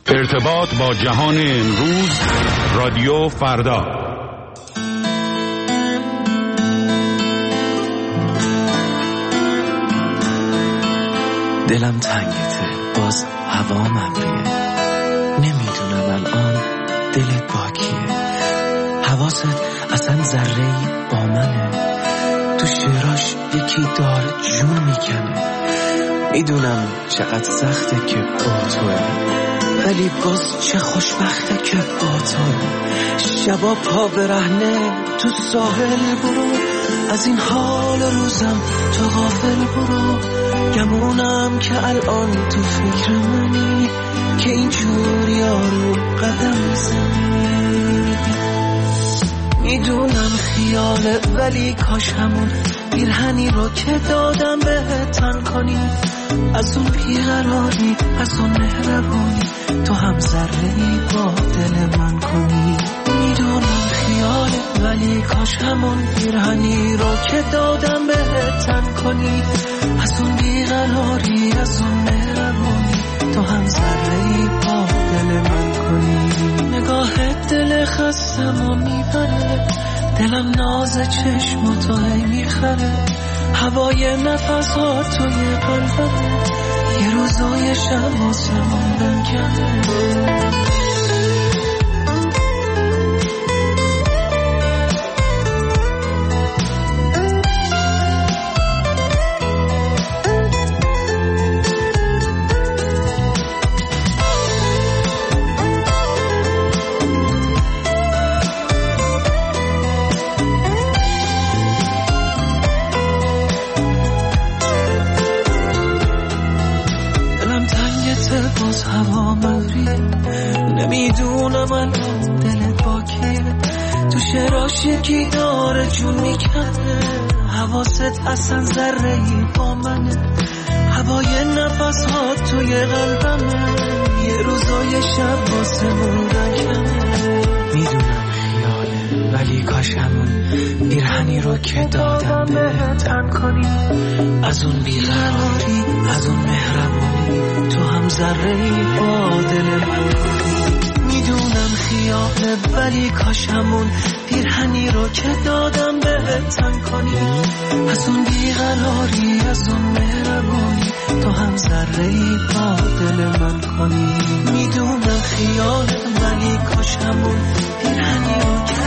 ارتباط با جهان امروز، رادیو فردا. دلم تنگته، باز هوا مبریه، نمیدونم الان دلت با کیه. حواست اصلا ذره‌ای با منه، تو شعراش یکی داره جون میکنه. میدونم چقدر سخته که با توه، ولی باز چه خوشبخته که با توه. شبا پا برهنه تو ساحل برو، از این حال روزم تو غافل برو. گمونم که الان تو فکر منی، که اینجور یارو قدم میزنی. میدونم خیاله ولی کاش همون پیرهنی رو که دادم بهت تن کنی. از اون بیقراری، از اون مهربونی، تو هم ذره‌ای با دل من کنی. میدونم خیاله ولی کاش همون پیرهنی رو که دادم بهت تن کنی. از اون بیقراری، از اون مهربونی، تو هم ذره‌ای با دل من کنی. نگاهت دل خستمو میبره، دلم ناز چشم تو هی میخره. هوای نفس ها توی قلبم، یه روزای شب آسمون بنکنه. باز هوا مبریه، نمیدونم الان دلت با کیه. تو شعراش یکی داره جون میکنه، حواست اصلا ذره‌ای با منه. هوای نفس ها توی قلبمه، یه روزای شب واسمون بکنه. میدونم خیاله ولی کاش همون پیرهنی رو که دادم بهت تن کنی. از اون بیقراری، از اون مهربونی، تو هم ذره‌ای با دل من کنی. میدونم خیاله ولی کاش همون پیرهنی رو که دادم بهت تن کنی. از اون بیقراری، از اون مهربونی، تو هم ذره‌ای با دل من کنی. میدونم خیاله ولی کاش همون پیرهنی رو که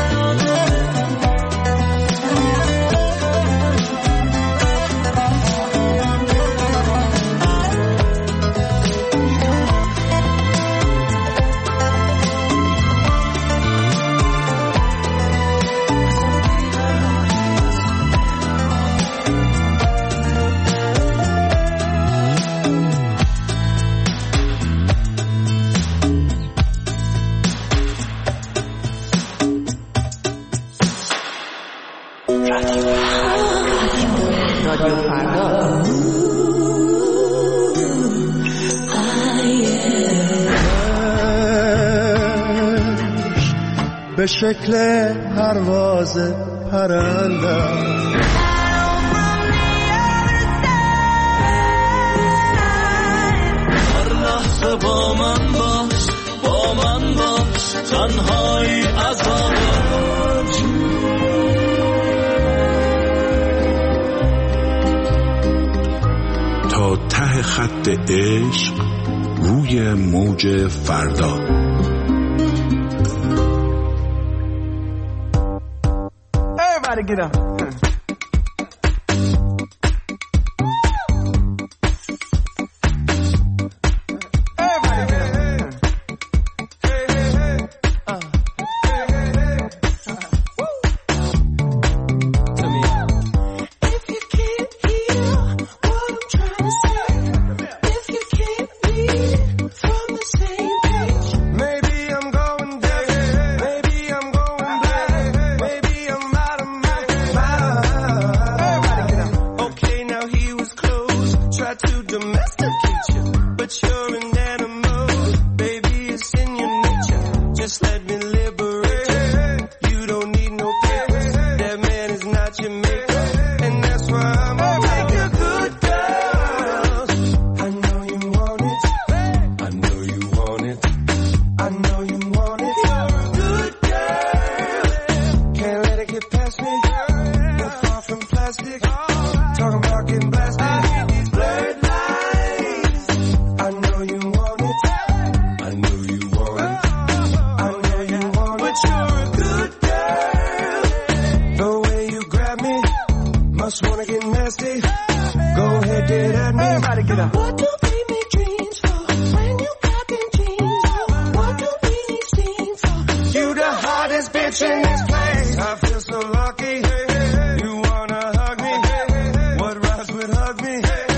به شکل پرواز پرنده هر لحظه با من باش، با من باش، تنهایی عذاب تا ته خط عشق روی موج فردا. Everybody get up. in this place. I feel so lucky. You wanna hug me? What rhymes with hug me?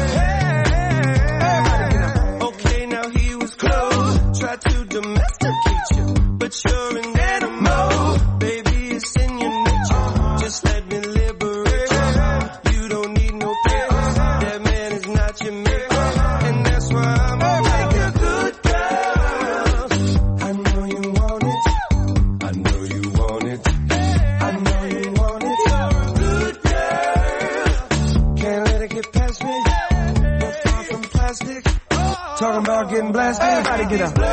Okay, now he was close. Tried to domesticate you, but you're an animal. Baby, it's in your nature. Just let me liberate you. You don't need no papers. That man is not your maker, and that's why I'm like a good girl. I know you want it. I know you want it. I know you want it. You're a good girl. Can't let it get past me. You're far from plastic. Talking about getting blasted. Everybody get up.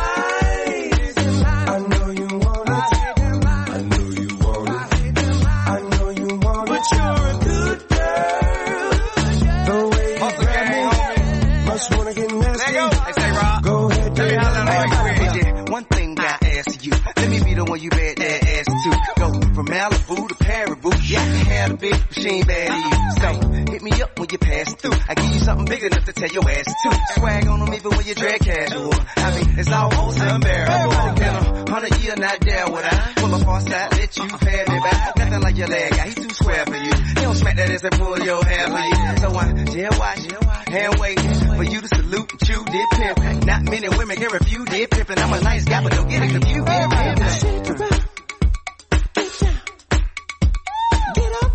I know you want it. I know you want it. I know you want it. But you're a good girl. The way you grab me, must wanna get nasty. Hey, say Rob. Go ahead, Let me get holler it. like you. One thing I ask you, let me be the one you bet that ass to. Go from Malibu to Paribu, yeah, I can have a big machine bad to you. So hit me up when you pass through. I give you something big enough to tell your ass to. Swag on them even when you drag casual. I mean, it's almost unbearable. Been 100 years not there would I pull up on side, let you pad me back. Nothing like your leg guy, he too square for you. He don't smack that ass and pull your hair for you. So I jail watch and wait for you to salute and chew dip pimp. Not many women can refuse dip pimp, and I'm a nice guy, but don't get it confused. Shake it up, get down, get up.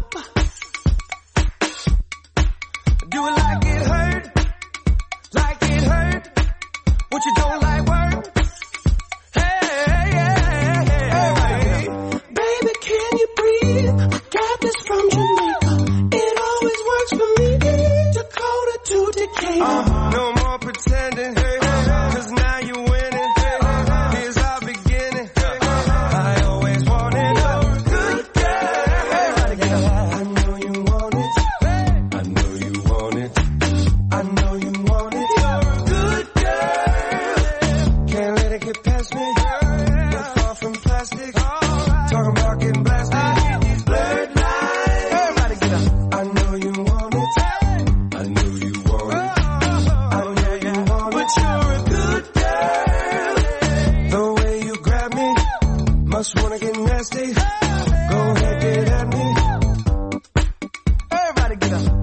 Do it like it hurt, like it hurt. What you don't like work? Hey, Baby, can you breathe? I got this from Jamaica. It always works for me. Dakota to Decatur. no more pretending, 'cause now you're winning. Here's our beginning. I always wanted a good girl. I know you want it. I know you want it. I know you want it. You're a good girl. Can't let it get past me. You're far from plastic. Talking about getting blasted. These blurred lines. Everybody get up. I know you want it. I know you want it. I know you want it. But you're a good girl. The way you grab me, must wanna get nasty. Go ahead, get at me. Everybody get up.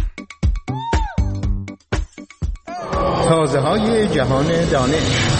تازه های جهان دانش.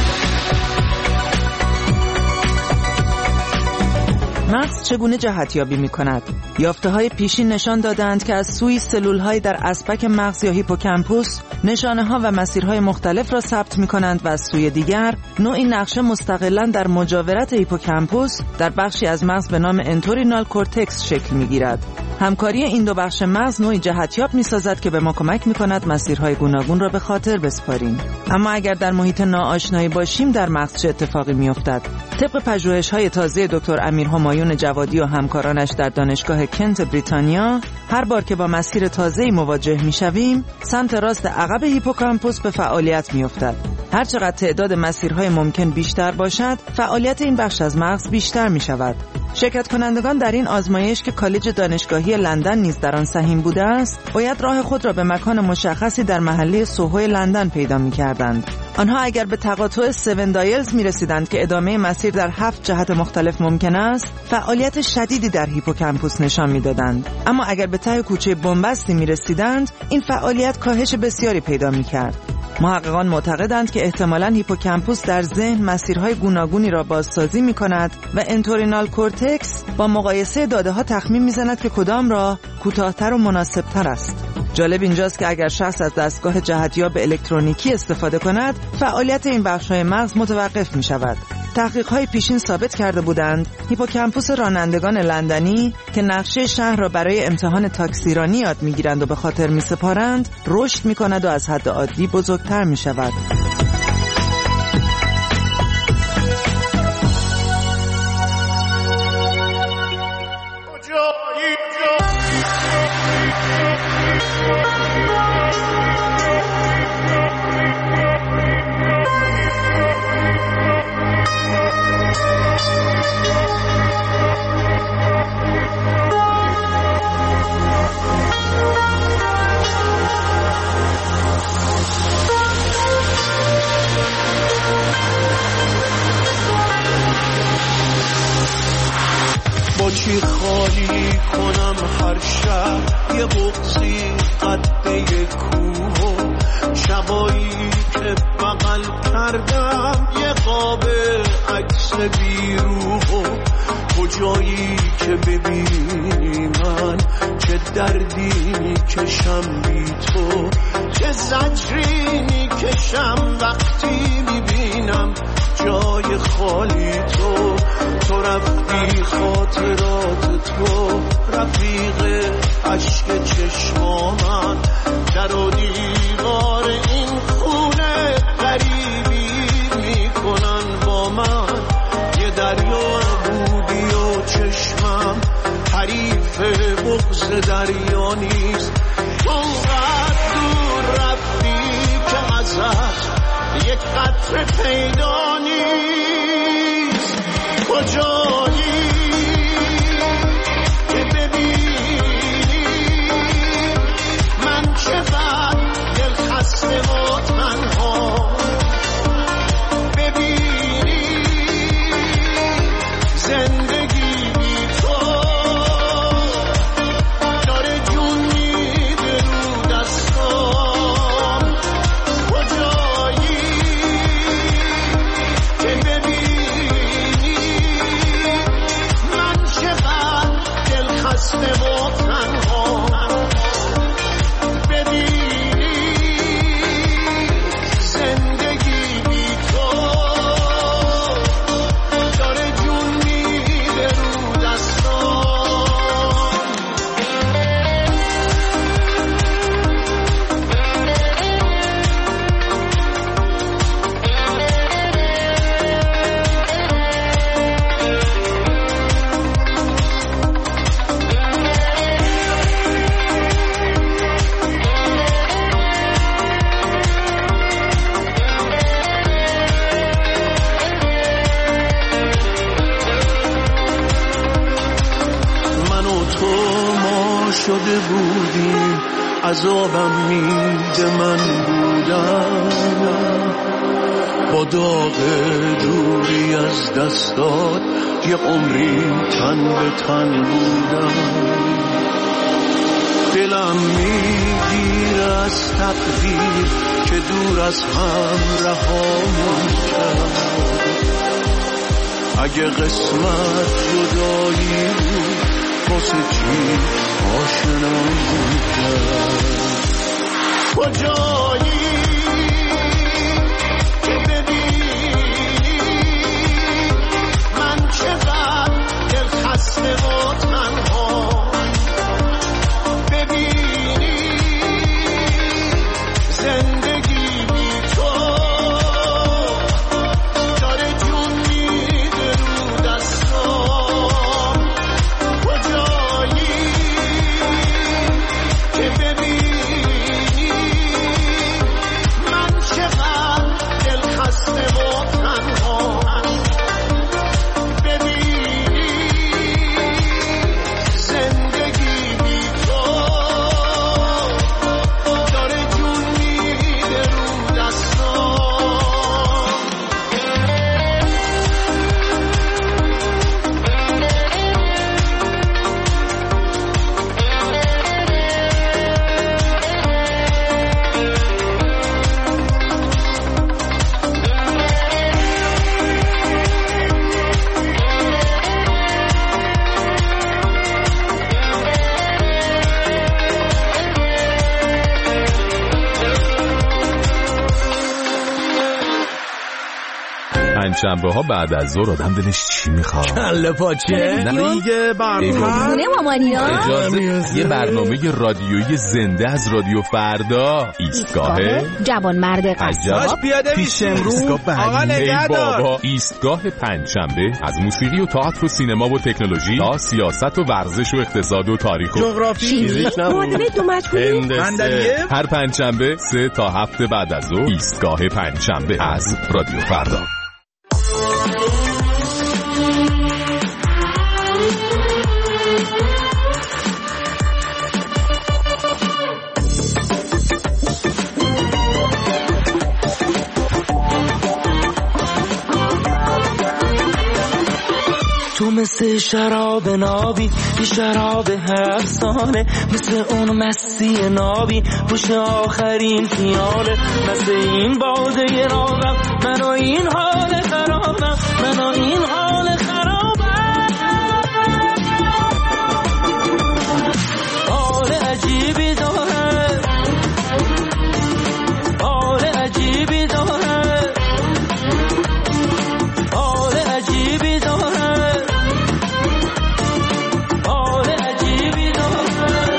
مغز چگونه جهتیابی می‌کند؟ یافته‌های پیشین نشان دادند که از سوی سلول‌های در اسپک مغز یا هیپوکامپوس نشانه‌ها و مسیرهای مختلف را ثبت می‌کنند و از سوی دیگر نوعی نقشه مستقلاً در مجاورت هیپوکامپوس در بخشی از مغز به نام انتورینال کورتکس شکل می‌گیرد. همکاری این دو بخش مغز نوعی جهتیاب می‌سازد که به ما کمک می‌کند مسیرهای گوناگون را به خاطر بسپاریم. اما اگر در محیط ناآشنایی باشیم در مغز چه اتفاقی می‌افتد؟ طبق پژوهش‌های تازه دکتر امیر همایون جوادی و همکارانش در دانشگاه کنت بریتانیا، هر بار که با مسیر تازه‌ای مواجه می‌شویم، سمت راست عقب هیپوکامپوس به فعالیت می‌افتد. هر چقدر تعداد مسیرهای ممکن بیشتر باشد، فعالیت این بخش از مغز بیشتر می‌شود. شرکت کنندگان در این آزمایش که کالج دانشگاهی لندن نیز در آن سهیم بوده است، باید راه خود را به مکان مشخصی در محله سوهوی لندن پیدا می‌کردند. آنها اگر به تقاطع 7 دایلز می‌رسیدند که ادامه مسیر در 7 جهت مختلف ممکن است، فعالیت شدیدی در هیپوکامپوس نشان می‌دادند. اما اگر به ته کوچه بنبستی می‌رسیدند، این فعالیت کاهش بسیاری پیدا می‌کرد. محققان معتقدند که احتمالاً هیپوکامپوس در ذهن مسیرهای گوناگونی را بازسازی می‌کند و انتورینال کورتکس با مقایسه داده‌ها تخمین می‌زند که کدام راه کوتاه‌تر و مناسب‌تر است. جالب اینجاست که اگر شخص از دستگاه جهتیاب الکترونیکی استفاده کند، فعالیت این بخش‌های مغز متوقف می‌شود. تحقیق‌های پیشین ثابت کرده بودند هیپوکامپوس رانندگان لندنی که نقشه شهر را برای امتحان تاکسیرانی یاد می‌گیرند و به خاطر می‌سپارند، رشد می‌کند و از حد عادی بزرگتر می‌شود. یه بغضی قده کوه، شبایی که بغل کردم یه قاب عکس بیروح، کجایی که ببینی من چه دردی میکشم بی تو، چه زجری میکشم وقتی میبینم جای خالی تو. تو رفتی خاطرات تو رفیق عشق چشمامن، در و دیوار این خونه غریبی میکنن با من. یه دریا بودی و چشمم حریف بغض دریا نیست. تو اونقدر دور رفتی که ازت یک قطره پیدا نیست. کجایی که ببینی من چقدر دل خسته و تنها، ببینی زندگی بی تو داره جون میده رو دستام. کجایی که ببینی من چقدر دل خسته و تنها، ببینی زندگی بی تو داره جون میده رو دستام. من و تو ما شده بودیم، عذابم میده من بودم، با داغ دوری از دستات یه عمری تن به تن بودم. دلم میگیره از تقدیر که دور از هم رهامون کرد. اگه قسمت جدایی بود واسه چی آشنامون کرد. کجایی که ببینی من چقدر دل خسته و تنها، ببینی زندگی بی تو داره جون میده رو دستام. کجایی که ببینی من چقدر دل خسته و تنها، ببینی زندگی بی تو داره جون میده رو دستام. پنجشنبه ها بعد از ظهر آدم دلش چی میخواد؟ کله پاچه دیگه برنامه مامانیا اجازه یه برنامه رادیویی زنده از رادیو فردا، ایستگاه جوان مرد قصاب پیاده پیش امروز. آقا نگهدار. بابا ایستگاه پنجشنبه از موسیقی و تئاتر و سینما و تکنولوژی تا سیاست و ورزش و اقتصاد و تاریخ و جغرافی، معادله دو مجهولی، هر پنجشنبه 3 تا 7 بعد از ظهر ایستگاه پنجشنبه از رادیو فردا. تو مثل شراب نابی، یه شراب 7 ساله، مثل اون مستی نابی پشت آخرین فیاله. مثل این باده نابم، من و این حال خرابم، من و این حال خرابم. حال عجیبی داره، حال عجیبی داره، حال عجیبی داره، حال عجیبی داره.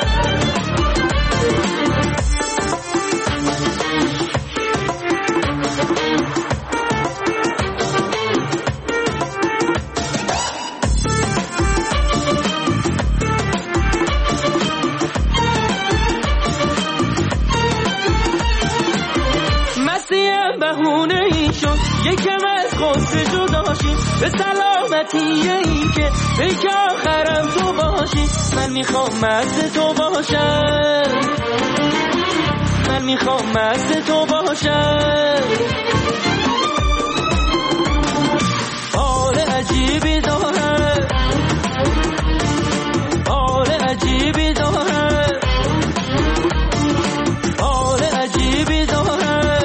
مسیح بهونه ای شد یکم از خود جدا شیم، به سلامتی این که پیک آخرم تو باشی. من میخوام مست تو باشم، من میخوام مست تو باشم. حال عجیبی داره، حال عجیبی داره، حال عجیبی داره،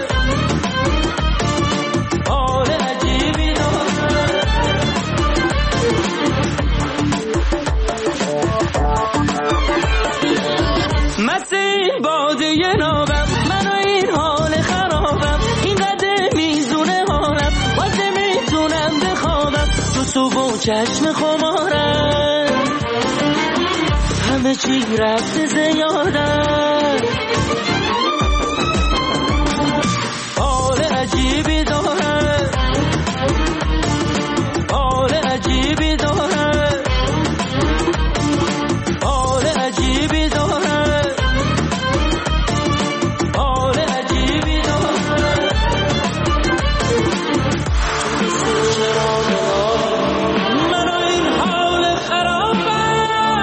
حال عجیبی داره. مثل این باده نابم، من و این حال خرابم، این قدر میزونه حالم، واسه میتونم بخوابم. تو صبح و چشم خمارم، همه چی رفته زیادم. حال عجیبی داره، حال عجیبی داره، حال عجیبی داره، حال عجیبی داره. من و این حال خرابم،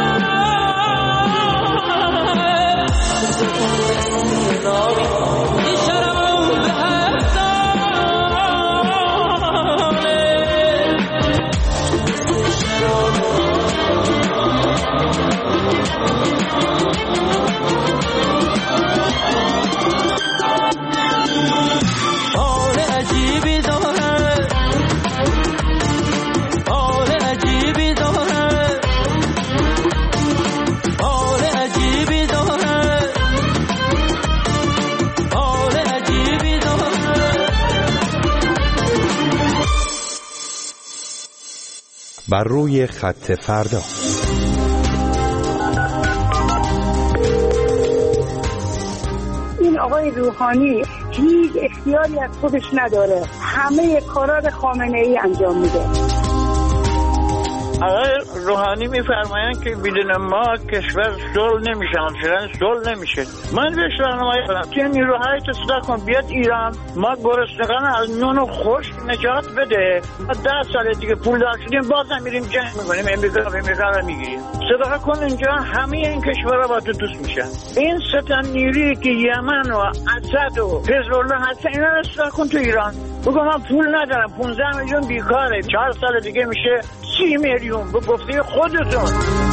این شراب به 7 حال عجیبی داره، حال عجیبی داره، حال عجیبی داره، حال عجیبی داره. بر روی خط فردا. این آقای روحانی هیچ اختیاری از خودش نداره، همه کارا رو خامنه ای انجام میده. آقای روحانی میفرمایند که بدون ما کشور صلح نمیشه، همچنان صلح نمیشه. من بهش راهنمایی کنم که نیروهای تو صدا کن بیاد ایران، ما گرسنگان از نون و خشک نجات بده. ما 10 سال دیگه پولدار شدیم بازم میریم جنگ میکنیم، امریکا رو میگیریم. صدا کن اینجا همه این کشورها با تو دوست میشن. این 3 نیرویی که یمن و اسد و حزب الله هستن اینا رو صدا کن تو ایران. بگو من پول ندارم، 15 میلیون بیکاره، 4 سال دیگه میشه 30 میلیون. به گفته خودتون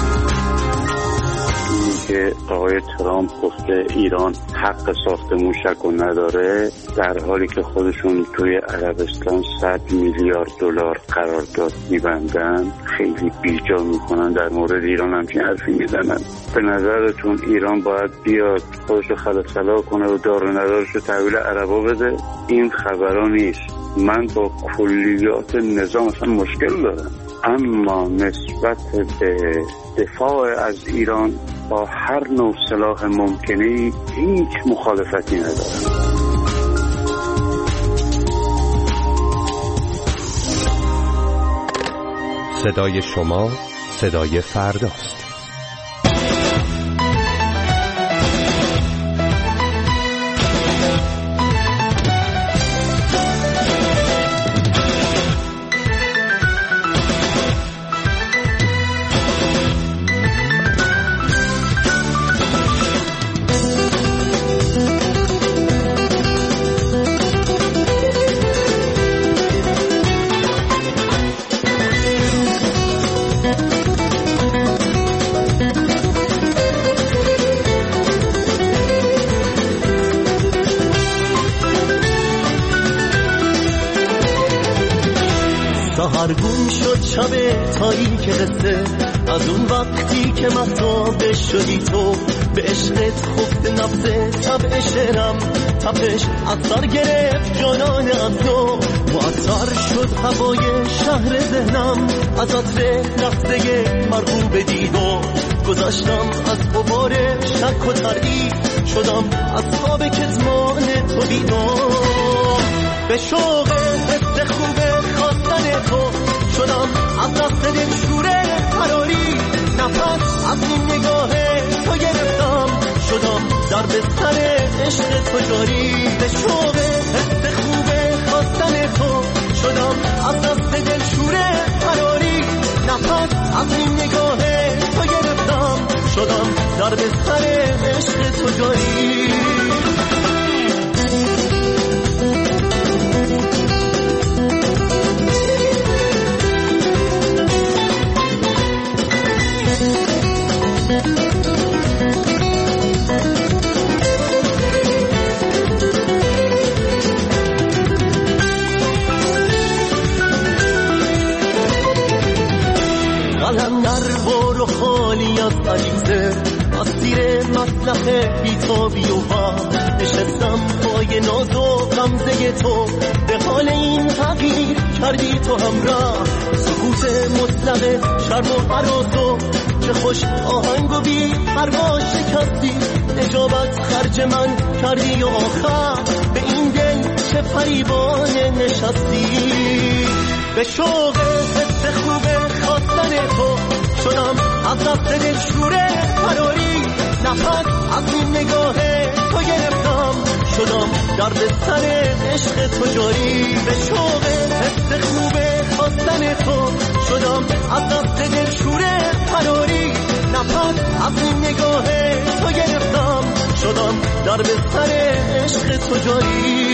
که آقای ترامپ گفته ایران حق ساخت موشک رو نداره، در حالی که خودشون توی عربستان 100 میلیارد دلار قرارداد میبندن، خیلی بیجا میکنن در مورد ایران همچین حرفی میزنن. به نظرتون ایران باید بیاد خودش رو خلصلا کنه و دار و ندارش رو تحویل عربا بده؟ این خبرها نیست. من با کلیات نظام اصلا مشکل دارم، اما نسبت به دفاع از ایران با هر نوع سلاح ممکنی هیچ مخالفتی ندارم. صدای شما صدای فرداست. سهرگون شد شب تایی که قصه از اون وقتی که مهتاب شدی تو به عشقت خفت نفس طبع شعرم تپش از سر گرفت جانان از تو معطر شد هوای شهر ذهنم از عطر لحظه مرغوب دیدو گذاشتم از غبار شک و تردید شدم از خواب کتمان تو بیدار به شوق حس خوب خواستن تو شدم از دست دل شوره فراری نفس از این نگاه تو گرفتم شدم در بستر عشق تو جاری به شوق حس خوب خواستن تو شدم از دست دل شوره فراری نفس از این نگاه تو گرفتم شدم در بستر عشق تو جاری قلندر بارو خالی از عریضه از زیر مسلخ بیتابی و هم نشستم پای ناز و غمزه تو به حال این تغییر کردی تو همراه سکوت مطلق شرم و حراسو چه خوش آهنگ و بی پروا شکستی اجابت خرج من کردی و آخر به این دل چه فریبان نشستی به شوق حس خوب خواستن تو شدم از دست دل شوره فراری نفس از این نگاه تو گرفتم شدم در بستر عشق تو جاری به شوق حس خوب خواستن تو شدم از دست دل شوره فراری نفس از این نگاه تو گرفتم شدم در بستر عشق تو جاری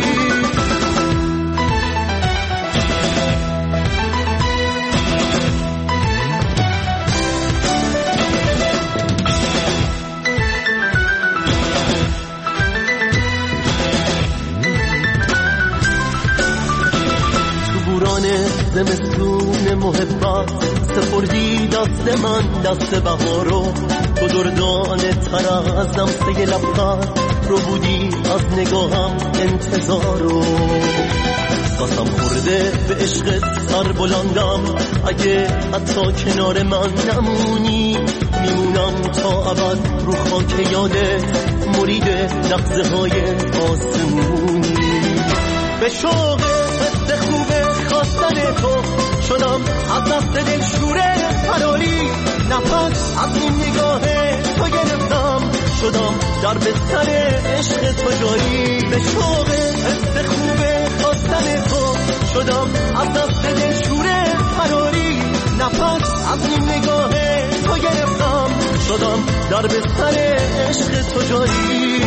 زمستون محبت سپردی دست من دست بهارو تو دردان تر از لمسه لبخند رو بودی از نگاهم انتظارو قسم خورده به عشقت سر بلندم اگه حتی کنار من نمونی میمونم تا ابد رو خاک یادت مرید لحظه های آسمونی به شوق حس خوبه خواستن تو شدم از دست دل شوره فراری نفس از این نگاه تو گرفتم شدم در بستر عشق تو جاری به شوق حس خوبه خواستن تو شدم از دست دل شوره فراری نفس از این نگاه تو گرفتم شدم در بستر عشق تو جاری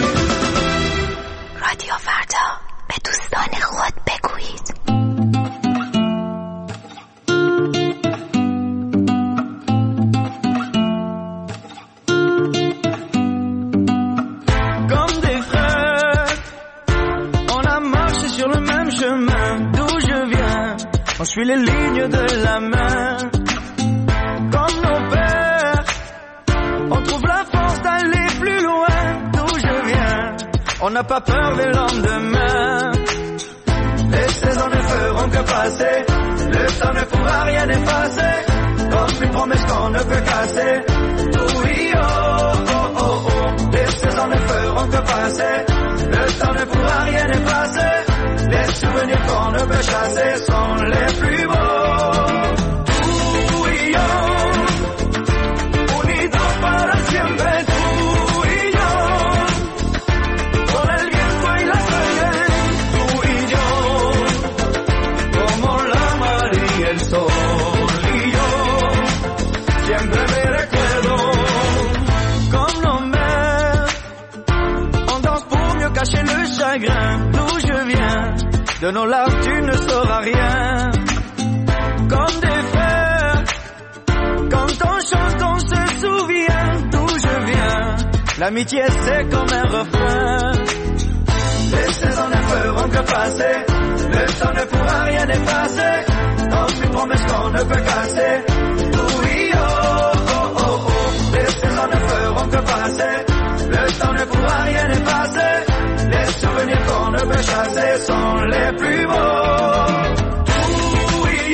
رادیو فردا به دوستان خود بگویید On suit les lignes de la main. Comme nos pères, on trouve la force d'aller plus loin d'où je viens. On n'a pas peur des lendemains. Les saisons ne feront que passer. Le temps ne pourra rien effacer. Comme une promesse qu'on ne peut casser. Oui, oh, oh, oh, oh. Les saisons ne feront que passer. Le temps ne pourra rien effacer. Les souvenirs qu'on ne peut chasser sont les plus beaux. Tú y yo, unidos para siempre. Tú y yo, con el viento y la sangre. Tú y yo, como la mar y el sol. Y yo, siempre me recuerdo. Comme nos mères, on danse pour mieux cacher le chagrin. D'où je viens, de nos larmes tu ne sauras rien. Comme des fers, quand on chante on se souvient d'où je viens. L'amitié c'est comme un refrain. Les saisons ne feront que passer. Le temps ne pourra rien effacer. Comme ne peut casser. Oui, oh, oh, oh, oh. Les saisons ne feront que passer. Le temps ne pourra rien effacer. Les souvenirs qu'on ne peut chasser sont les plus beaux. Oui,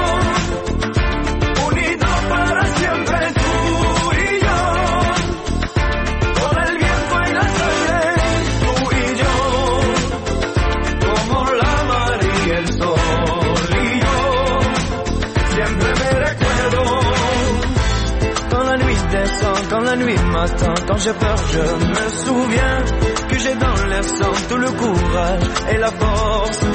oh. Unidos para siempre, tú y yo. Con el viento y la sangre, tú y yo. Como la mar y el sol y yo. Siempre me recuerdo. Quand la nuit descend, quand la nuit m'attend, quand j'ai peur, je me souviens que j'ai dans le sang tout le courage et la force